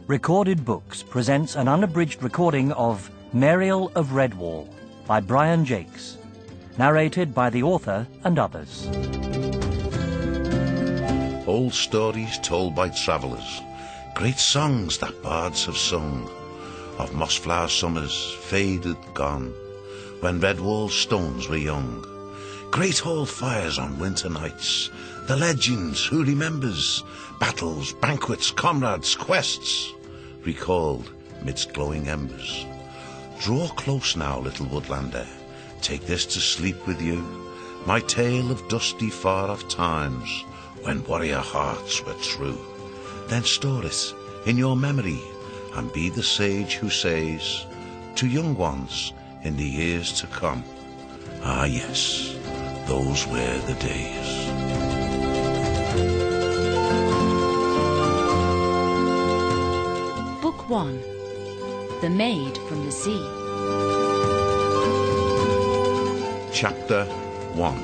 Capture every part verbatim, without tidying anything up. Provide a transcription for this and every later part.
Recorded Books presents an unabridged recording of Mariel of Redwall by Brian Jakes, narrated by the author and others. Old stories told by travellers, great songs that bards have sung, of mossflower summers faded gone, when Redwall stones were young. Great old fires on winter nights, the legends, who remembers? Battles, banquets, comrades, quests, recalled midst glowing embers. Draw close now, little woodlander, take this to sleep with you, my tale of dusty far-off times, when warrior hearts were true. Then store it in your memory, and be the sage who says to young ones in the years to come, ah yes, those were the days. Book one. The Maid from the Sea. Chapter one.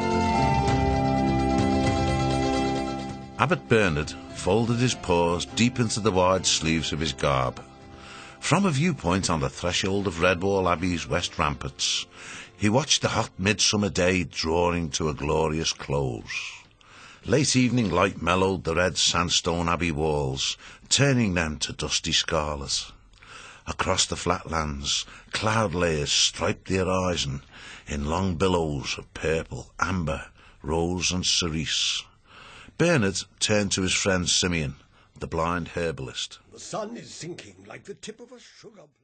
Abbot Bernard folded his paws deep into the wide sleeves of his garb. From a viewpoint on the threshold of Redwall Abbey's west ramparts, he watched the hot midsummer day drawing to a glorious close. Late evening light mellowed the red sandstone abbey walls, turning them to dusty scarlet. Across the flatlands, cloud layers striped the horizon in long billows of purple, amber, rose and cerise. Bernard turned to his friend Simeon, the blind herbalist. The sun is sinking like the tip of a sugar...